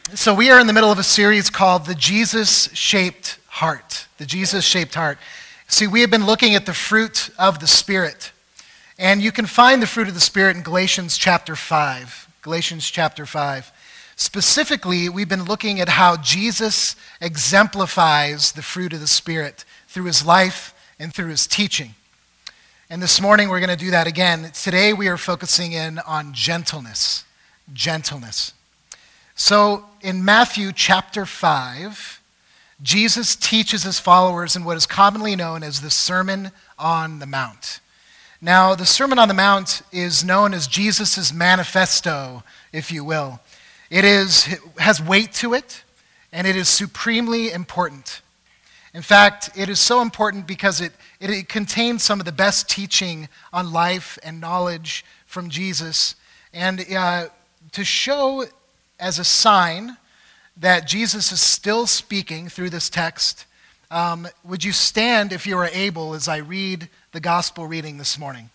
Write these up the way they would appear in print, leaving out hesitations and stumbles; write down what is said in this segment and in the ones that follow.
So we are in the middle of a series called The Jesus-Shaped Heart. The Jesus-Shaped Heart. See, we have been looking at the fruit of the Spirit. And you can find the fruit of the Spirit in Galatians chapter 5. Galatians chapter 5. Specifically, we've been looking at how Jesus exemplifies the fruit of the Spirit through his life and through his teaching. And this morning we're going to do that again. Today we are focusing in on gentleness. Gentleness. So in Matthew chapter 5, Jesus teaches his followers in what is commonly known as the Sermon on the Mount. Now, the Sermon on the Mount is known as Jesus' manifesto, if you will. It has weight to it, and it is supremely important. In fact, it is so important because it contains some of the best teaching on life and knowledge from Jesus. And to show as a sign that Jesus is still speaking through this text, would you stand if you are able as I read the gospel reading this morning?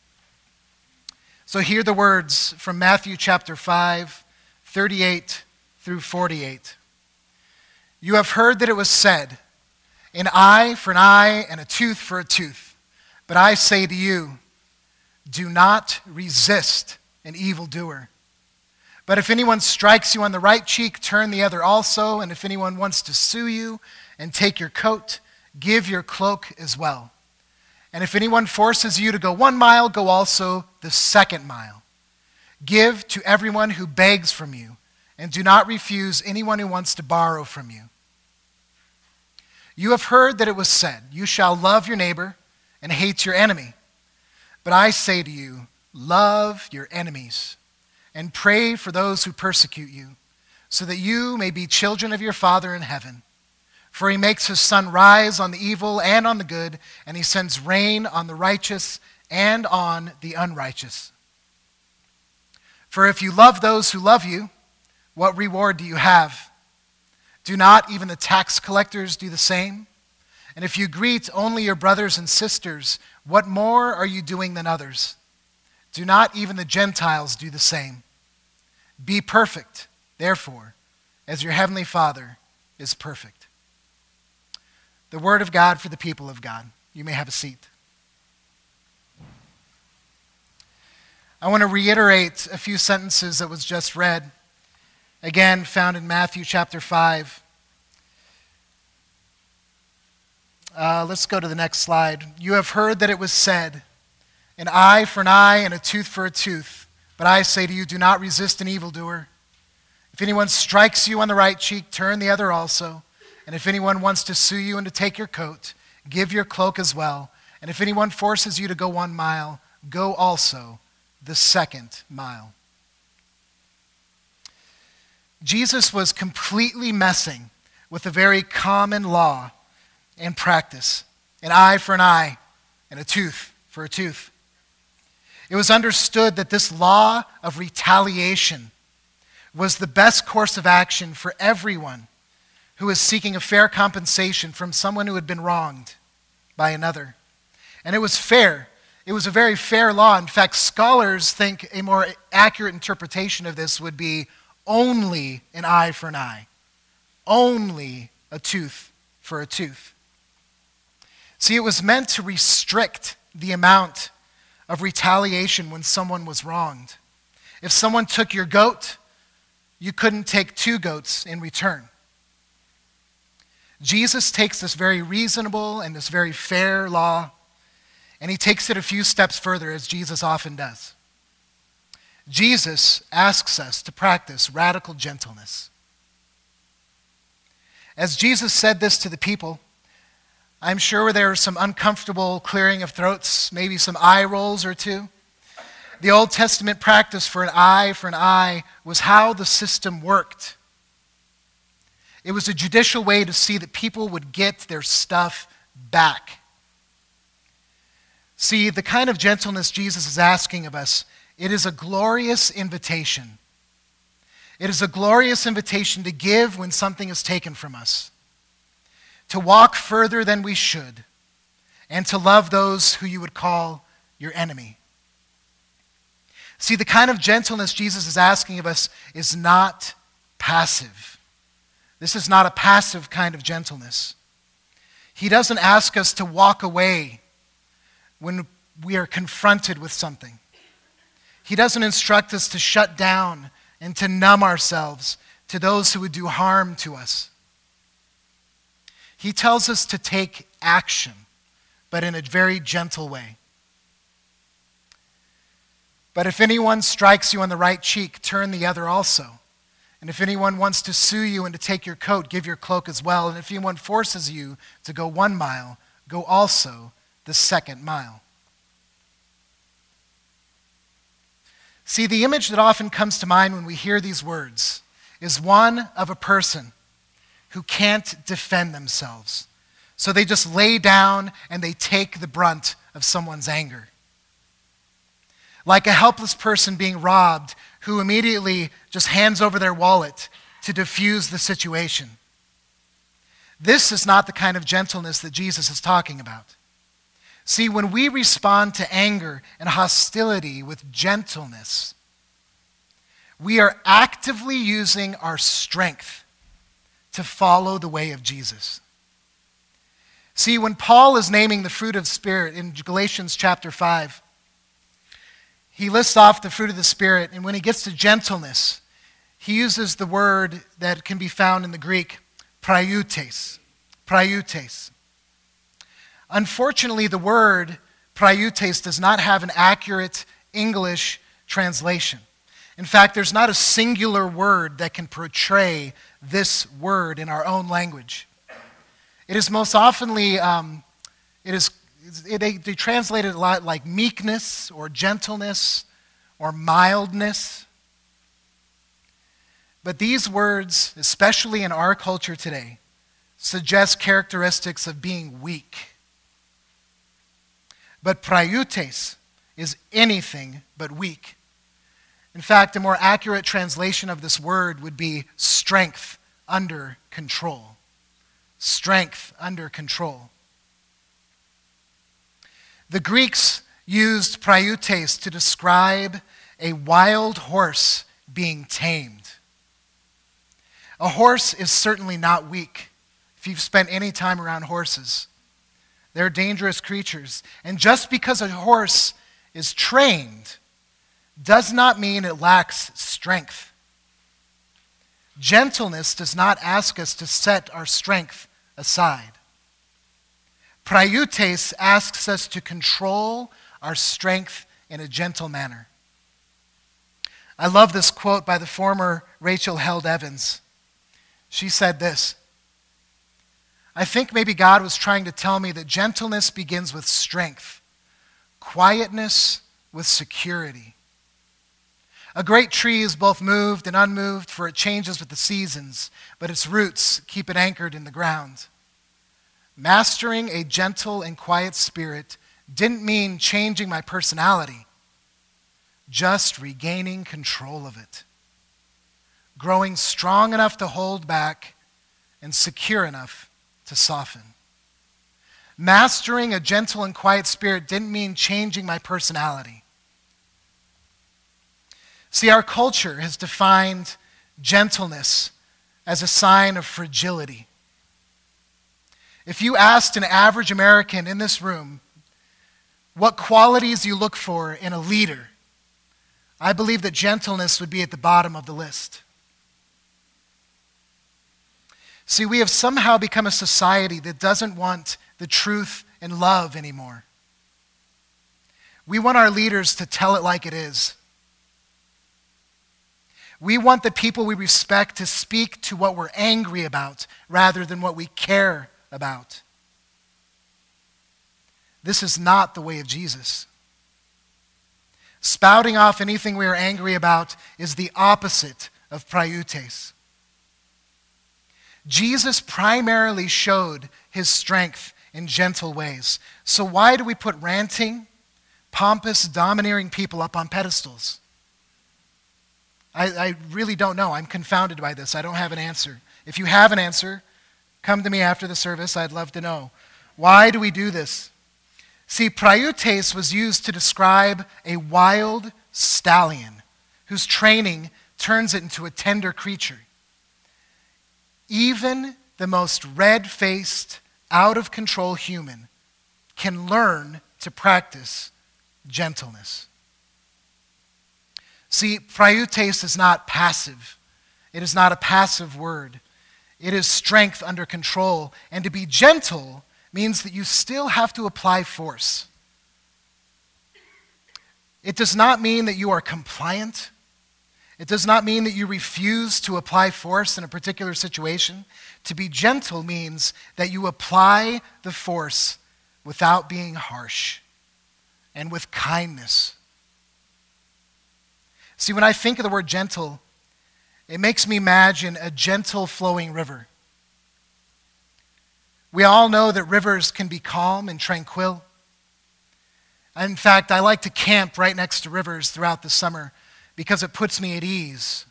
So hear the words from Matthew chapter 5, 38 through 48. You have heard that it was said, an eye for an eye and a tooth for a tooth. But I say to you, do not resist an evildoer. But if anyone strikes you on the right cheek, turn the other also. And if anyone wants to sue you and take your coat, give your cloak as well. And if anyone forces you to go 1 mile, go also the 2nd mile. Give to everyone who begs from you, and do not refuse anyone who wants to borrow from you. You have heard that it was said, you shall love your neighbor and hate your enemy. But I say to you, love your enemies and pray for those who persecute you, so that you may be children of your Father in heaven. For he makes his sun rise on the evil and on the good, and he sends rain on the righteous and on the unrighteous. For if you love those who love you, what reward do you have? Do not even the tax collectors do the same? And if you greet only your brothers and sisters, what more are you doing than others? Do not even the Gentiles do the same? Be perfect, therefore, as your heavenly Father is perfect. The word of God for the people of God. You may have a seat. I want to reiterate a few sentences that was just read. Again, found in Matthew chapter 5. Let's go to the next slide. You have heard that it was said, an eye for an eye and a tooth for a tooth. But I say to you, do not resist an evildoer. If anyone strikes you on the right cheek, turn the other also. And if anyone wants to sue you and to take your coat, give your cloak as well. And if anyone forces you to go 1 mile, go also the 2nd mile. Jesus was completely messing with a very common law and practice. An eye for an eye and a tooth for a tooth. It was understood that this law of retaliation was the best course of action for everyone who was seeking a fair compensation from someone who had been wronged by another. And it was fair. It was a very fair law. In fact, scholars think a more accurate interpretation of this would be only an eye for an eye, only a tooth for a tooth. See, it was meant to restrict the amount of retaliation when someone was wronged. If someone took your goat, you couldn't take 2 goats in return. Jesus takes this very reasonable and this very fair law, and he takes it a few steps further, as Jesus often does. Jesus asks us to practice radical gentleness. As Jesus said this to the people, I'm sure there was some uncomfortable clearing of throats, maybe some eye rolls or two. The Old Testament practice for an eye was how the system worked. It was a judicial way to see that people would get their stuff back. See, the kind of gentleness Jesus is asking of us, it is a glorious invitation. It is a glorious invitation to give when something is taken from us, to walk further than we should, and to love those who you would call your enemy. See, the kind of gentleness Jesus is asking of us is not passive. This is not a passive kind of gentleness. He doesn't ask us to walk away when we are confronted with something. He doesn't instruct us to shut down and to numb ourselves to those who would do harm to us. He tells us to take action, but in a very gentle way. But if anyone strikes you on the right cheek, turn the other also. And if anyone wants to sue you and to take your coat, give your cloak as well. And if anyone forces you to go 1 mile, go also the 2nd mile. See, the image that often comes to mind when we hear these words is one of a person who can't defend themselves. So they just lay down and they take the brunt of someone's anger. Like a helpless person being robbed who immediately just hands over their wallet to diffuse the situation. This is not the kind of gentleness that Jesus is talking about. See, when we respond to anger and hostility with gentleness, we are actively using our strength to follow the way of Jesus. See, when Paul is naming the fruit of the Spirit in Galatians chapter 5, he lists off the fruit of the Spirit, and when he gets to gentleness, he uses the word that can be found in the Greek, praeutes. Praeutes. Unfortunately, the word praeutes does not have an accurate English translation. In fact, there's not a singular word that can portray this word in our own language. It is most oftenly, they translate it a lot like meekness or gentleness or mildness. But these words, especially in our culture today, suggest characteristics of being weak. But praeutes is anything but weak. In fact, a more accurate translation of this word would be strength under control. Strength under control. The Greeks used praeutes to describe a wild horse being tamed. A horse is certainly not weak. If you've spent any time around horses, they're dangerous creatures. And just because a horse is trained does not mean it lacks strength. Gentleness does not ask us to set our strength aside. Praeutes asks us to control our strength in a gentle manner. I love this quote by the former Rachel Held Evans. She said this: I think maybe God was trying to tell me that gentleness begins with strength, quietness with security. A great tree is both moved and unmoved, for it changes with the seasons, but its roots keep it anchored in the ground. Mastering a gentle and quiet spirit didn't mean changing my personality, just regaining control of it. Growing strong enough to hold back and secure enough to soften. Mastering a gentle and quiet spirit didn't mean changing my personality. See, our culture has defined gentleness as a sign of fragility. If you asked an average American in this room what qualities you look for in a leader, I believe that gentleness would be at the bottom of the list. See, we have somehow become a society that doesn't want the truth and love anymore. We want our leaders to tell it like it is. We want the people we respect to speak to what we're angry about rather than what we care about. This is not the way of Jesus. Spouting off anything we are angry about is the opposite of praeutes. Jesus primarily showed his strength in gentle ways. So why do we put ranting, pompous, domineering people up on pedestals? I really don't know. I'm confounded by this. I don't have an answer. If you have an answer, come to me after the service. I'd love to know. Why do we do this? See, praeutes was used to describe a wild stallion whose training turns it into a tender creature. even the most red-faced, out-of-control human can learn to practice gentleness. See, phrautes is not passive. It is not a passive word. It is strength under control. And to be gentle means that you still have to apply force. It does not mean that you are compliant. It does not mean that you refuse to apply force in a particular situation. To be gentle means that you apply the force without being harsh and with kindness. See, when I think of the word gentle, it makes me imagine a gentle flowing river. We all know that rivers can be calm and tranquil. In fact, I like to camp right next to rivers throughout the summer because it puts me at ease.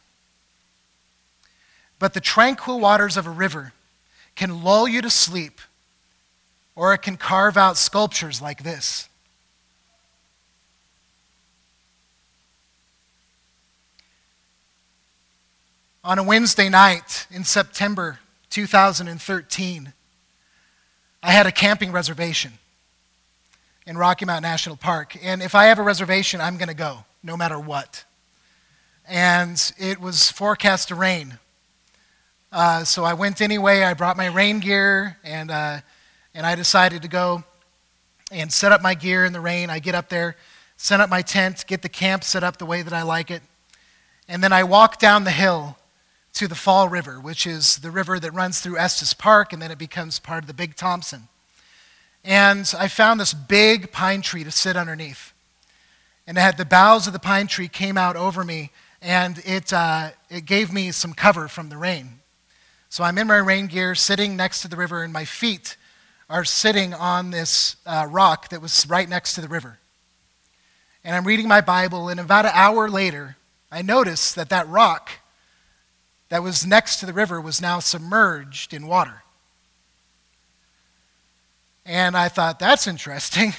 But the tranquil waters of a river can lull you to sleep, or it can carve out sculptures like this. On a Wednesday night in September 2013, I had a camping reservation in Rocky Mountain National Park. And if I have a reservation, I'm going to go, no matter what. And it was forecast to rain. So I went anyway. I brought my rain gear, and I decided to go and set up my gear in the rain. I get up there, set up my tent, get the camp set up the way that I like it. And then I walk down the hill to the Fall River, which is the river that runs through Estes Park, and then it becomes part of the Big Thompson. And I found this big pine tree to sit underneath. And it had the boughs of the pine tree came out over me, and it gave me some cover from the rain. So I'm in my rain gear, sitting next to the river, and my feet are sitting on this rock that was right next to the river. And I'm reading my Bible, and about an hour later, I noticed that that rock that was next to the river was now submerged in water. And I thought, that's interesting.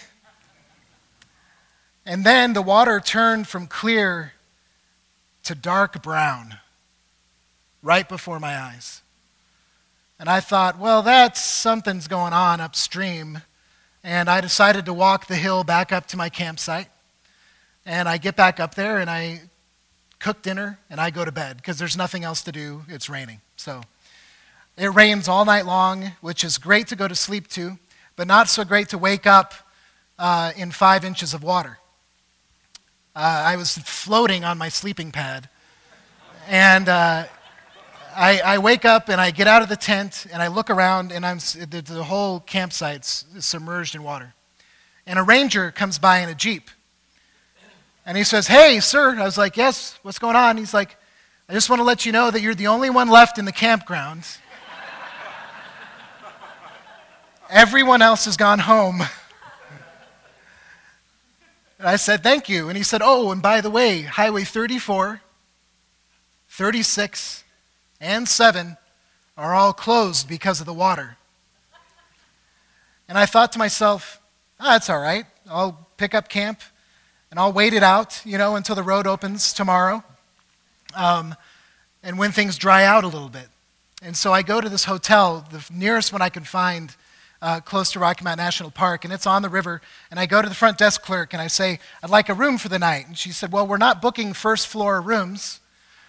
And then the water turned from clear to dark brown right before my eyes. And I thought, well, that's something's going on upstream. And I decided to walk the hill back up to my campsite. And I get back up there and I cook dinner and I go to bed because there's nothing else to do. It's raining. So it rains all night long, which is great to go to sleep to, but not so great to wake up in 5 inches of water. I was floating on my sleeping pad. And I wake up and I get out of the tent and I look around and the whole campsite's submerged in water. And a ranger comes by in a Jeep. And he says, "Hey, sir." I was like, "Yes, what's going on?" He's like, "I just want to let you know that you're the only one left in the campground. Everyone else has gone home." And I said, "Thank you." And he said, "Oh, and by the way, Highway 34, 36, and 7 are all closed because of the water." And I thought to myself, that's all right. I'll pick up camp and I'll wait it out, until the road opens tomorrow, and when things dry out a little bit. And so I go to this hotel, the nearest one I can find, close to Rocky Mountain National Park, and it's on the river. And I go to the front desk clerk and I say, "I'd like a room for the night." And she said, "Well, we're not booking first floor rooms."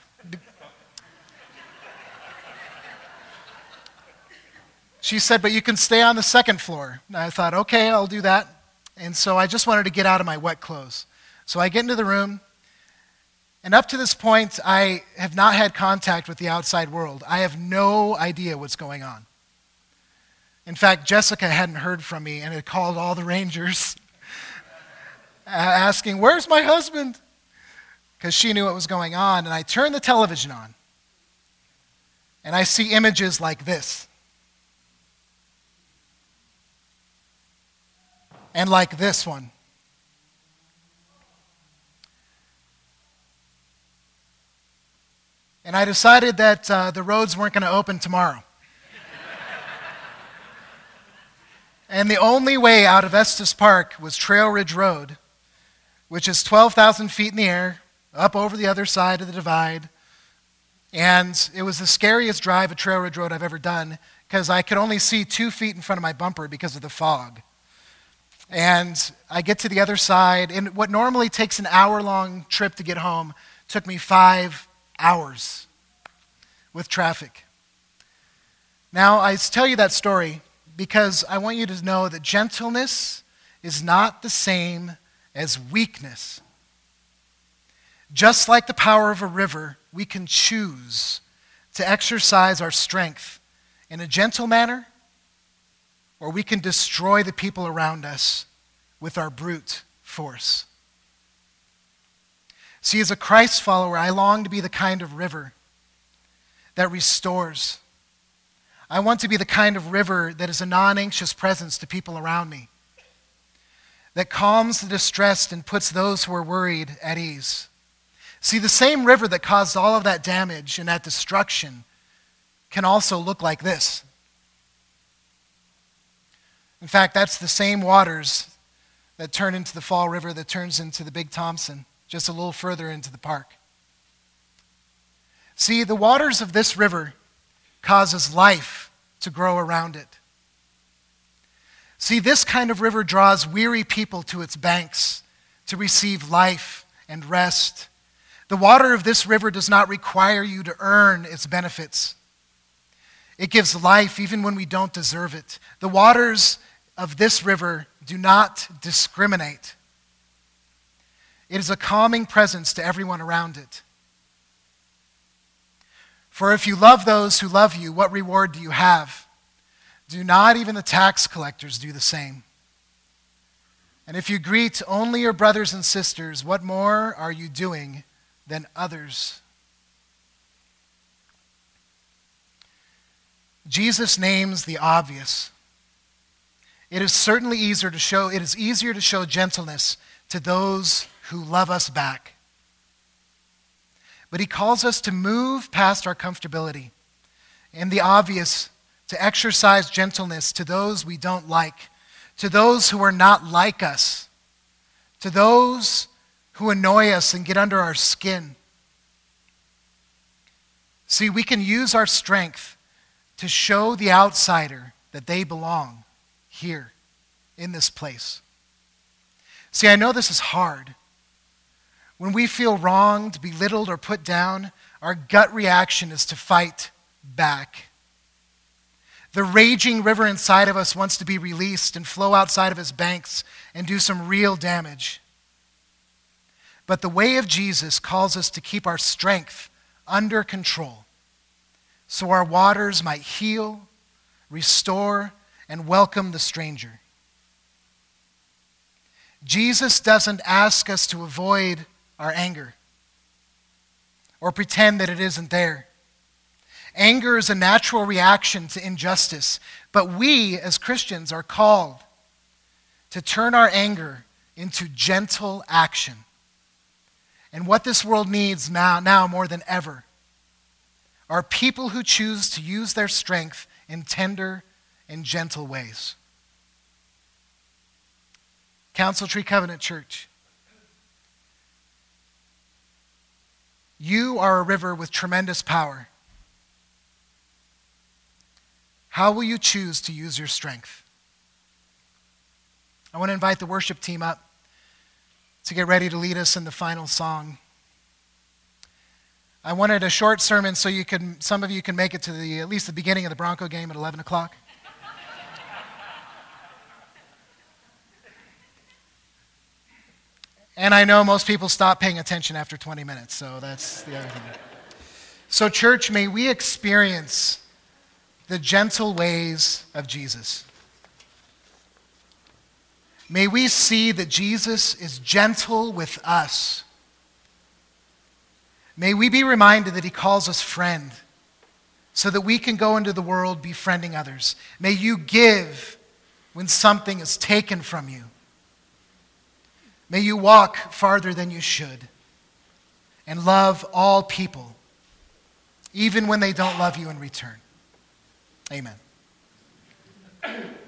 She said, "But you can stay on the second floor." And I thought, okay, I'll do that. And so I just wanted to get out of my wet clothes. So I get into the room, and up to this point, I have not had contact with the outside world. I have no idea what's going on. In fact, Jessica hadn't heard from me and had called all the rangers asking, "Where's my husband?" Because she knew what was going on. And I turn the television on, and I see images like this. And like this one. And I decided that the roads weren't going to open tomorrow. And the only way out of Estes Park was Trail Ridge Road, which is 12,000 feet in the air, up over the other side of the divide, And it was the scariest drive a Trailroad Road I've ever done because I could only see 2 feet in front of my bumper because of the fog. And I get to the other side, and what normally takes an hour-long trip to get home took me 5 hours with traffic. Now, I tell you that story because I want you to know that gentleness is not the same as weakness. Just like the power of a river, we can choose to exercise our strength in a gentle manner, or we can destroy the people around us with our brute force. See, as a Christ follower, I long to be the kind of river that restores. I want to be the kind of river that is a non-anxious presence to people around me, that calms the distressed and puts those who are worried at ease. See, the same river that caused all of that damage and that destruction can also look like this. In fact, that's the same waters that turn into the Fall River that turns into the Big Thompson, just a little further into the park. See, the waters of this river causes life to grow around it. See, this kind of river draws weary people to its banks to receive life and rest. The water of this river does not require you to earn its benefits. It gives life even when we don't deserve it. The waters of this river do not discriminate. It is a calming presence to everyone around it. For if you love those who love you, what reward do you have? Do not even the tax collectors do the same? And if you greet only your brothers and sisters, what more are you doing than others? Jesus names the obvious. It is certainly easier to show gentleness to those who love us back. But he calls us to move past our comfortability and the obvious, to exercise gentleness to those we don't like, to those who are not like us, to those who annoy us and get under our skin. See, we can use our strength to show the outsider that they belong here in this place. See, I know this is hard. When we feel wronged, belittled, or put down, our gut reaction is to fight back. The raging river inside of us wants to be released and flow outside of its banks and do some real damage. But the way of Jesus calls us to keep our strength under control so our waters might heal, restore, and welcome the stranger. Jesus doesn't ask us to avoid our anger or pretend that it isn't there. Anger is a natural reaction to injustice, but we as Christians are called to turn our anger into gentle action. And what this world needs now more than ever are people who choose to use their strength in tender and gentle ways. Council Tree Covenant Church, you are a river with tremendous power. How will you choose to use your strength? I want to invite the worship team up to get ready to lead us in the final song. I wanted a short sermon so some of you can make it to at least the beginning of the Bronco game at 11 o'clock. And I know most people stop paying attention after 20 minutes, so that's the other thing. So church, may we experience the gentle ways of Jesus. May we see that Jesus is gentle with us. May we be reminded that he calls us friend so that we can go into the world befriending others. May you give when something is taken from you. May you walk farther than you should and love all people, even when they don't love you in return. Amen.